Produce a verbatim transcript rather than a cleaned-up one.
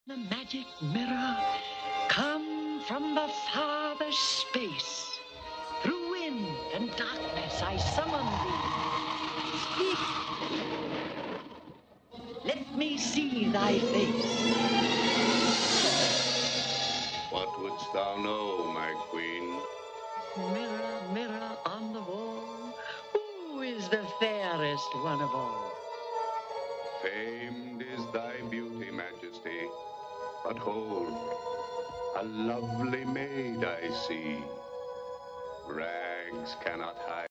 The magic mirror, come from the farthest space. Through wind and darkness I summon thee. Speak. Let me see thy face. What wouldst thou know, my queen? Mirror, mirror on the wall, who is the fairest one of all? Famed is thy beauty, Majesty. But hold, a lovely maid I see. Rags cannot hide.